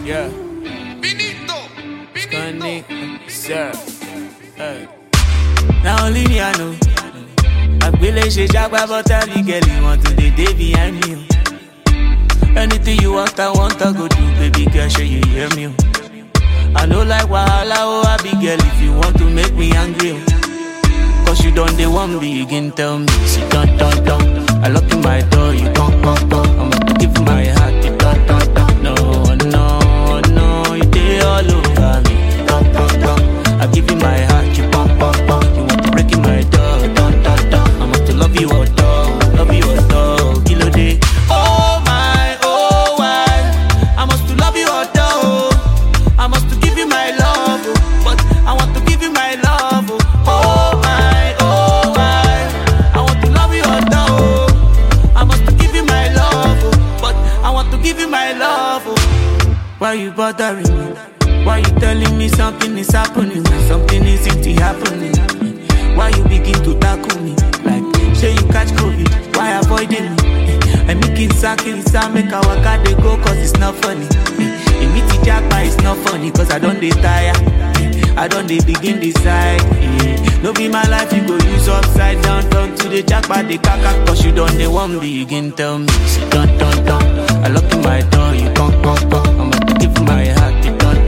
Yeah. Finito. Funny, sir. Hey. Now only me I know. I really should jack but tell me girl you want to the day behind me. Anything you want, I go do, baby girl, show you hear me. I know like wahala, oh I be girl if you want to make me angry. Cause you done the one begin tell me, sit down. I lock in my door, you come. I'm about to give you my heart, you done. No, you stay all over me. I give you my heart, you pump. You want to break in my door, done. I'm about to love you all, kilo day. Oh my, oh why? I must to love you all, I must to give you my love, but I want to give you my love. Oh my, oh why? I want to love you all, I must to give you my love, but I want to give you my love. Why you bothering me? Why you telling me something is happening when something isn't happening? Why you begin to tackle me? Like, say you catch COVID, why avoiding me? I make it make our car they go cause it's not funny. You meet the jackpot, it's not funny cause I don't tire. I don't begin decide. No be my life, you go use upside down to the jackpot, the caca. Cause you don't they want begin tell me, sit down. I lock in my door, you come. I'm about to give you my heart, you done.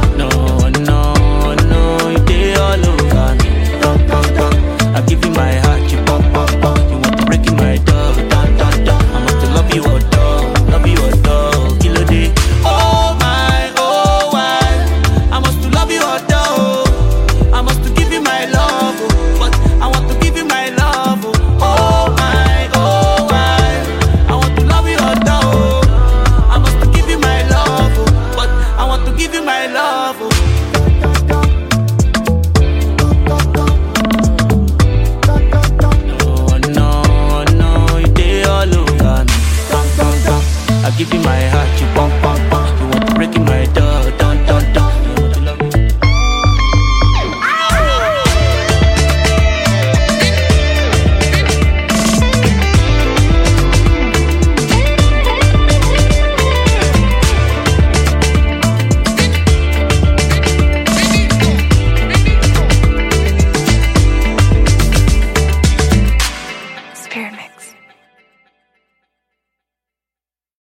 No, you stay all over me. I give you my heart, you pump. You want to break in my door, done. I'm about to love you all, kilo day. Oh my, oh why? I must to love you all, I must to give you my love, but I want to give you my love. Oh my, oh why? I want to love you all, I must to give you my love, but I want to give you my love. No, you stay all over me. I give you my heart, you